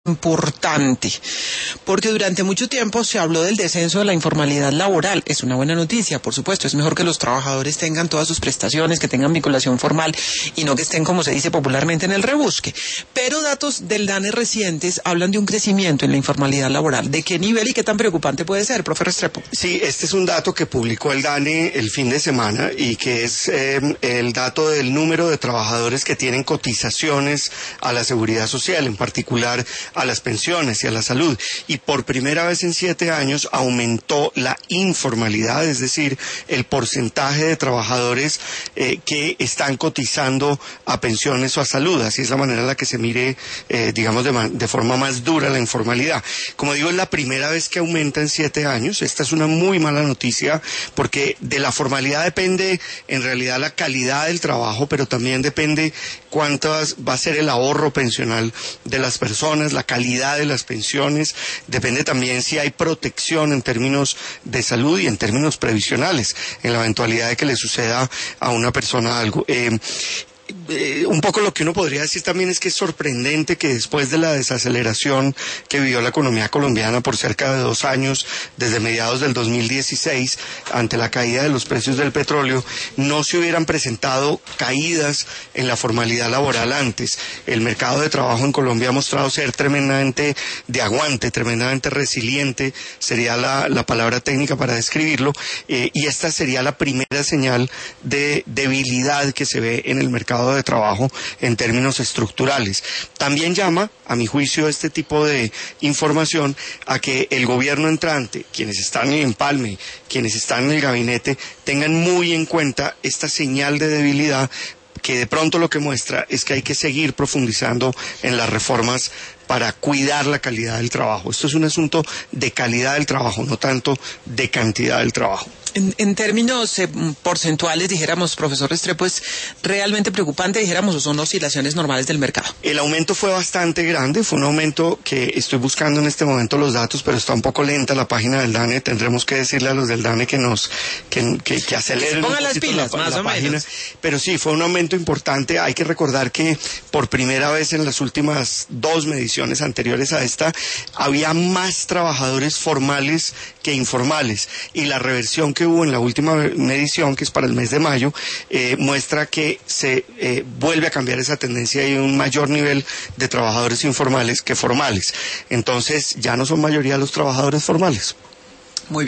importante, porque durante mucho tiempo se habló del descenso de la informalidad laboral. Es una buena noticia, por supuesto, es mejor que los trabajadores tengan todas sus prestaciones, que tengan vinculación formal y no que estén, como se dice popularmente, en el rebusque. Pero datos del DANE recientes hablan de un crecimiento en la informalidad laboral. ¿De qué nivel y qué tan preocupante puede ser, profe Restrepo? Sí, este es un dato que publicó el DANE el fin de semana y que es el dato del número de trabajadores que tienen cotizaciones a la seguridad social, en particular a las pensiones y a la salud. Y por primera vez en 7 años aumentó la informalidad, es decir, el porcentaje de trabajadores que están cotizando a pensiones o a salud. Así es la manera en la que se mire, digamos, de forma más dura la informalidad. Como digo, es la primera vez que aumenta en 7 años. Esta es una muy mala noticia porque de la formalidad depende en realidad la calidad del trabajo, pero también depende cuánto va a ser el ahorro pensional de las personas, la calidad de las pensiones, depende también si hay protección en términos de salud y en términos previsionales, en la eventualidad de que le suceda a una persona algo. Un poco lo que uno podría decir también es que es sorprendente que después de la desaceleración que vivió la economía colombiana por cerca de 2 años, desde mediados del 2016, ante la caída de los precios del petróleo, no se hubieran presentado caídas en la formalidad laboral antes. El mercado de trabajo en Colombia ha mostrado ser tremendamente de aguante, tremendamente resiliente, sería la palabra técnica para describirlo, y esta sería la primera señal de debilidad que se ve en el mercado de trabajo en términos estructurales. También llama, a mi juicio, este tipo de información a que el gobierno entrante, quienes están en el empalme, quienes están en el gabinete, tengan muy en cuenta esta señal de debilidad que de pronto lo que muestra es que hay que seguir profundizando en las reformas para cuidar la calidad del trabajo. Esto es un asunto de calidad del trabajo, no tanto de cantidad del trabajo. En términos porcentuales, dijéramos, profesor Restrepo, ¿es realmente preocupante, dijéramos, o son oscilaciones normales del mercado? El aumento fue bastante grande, fue un aumento que estoy buscando en este momento los datos, pero está un poco lenta la página del DANE. Tendremos que decirle a los del DANE que aceleren. Pongan las pilas, más o menos. Pero sí, fue un aumento importante. Hay que recordar que por primera vez en las últimas 2 mediciones anteriores a esta, había más trabajadores formales que informales, y la reversión que hubo en la última medición, que es para el mes de mayo, muestra que se vuelve a cambiar esa tendencia y hay un mayor nivel de trabajadores informales que formales. Entonces ya no son mayoría los trabajadores formales.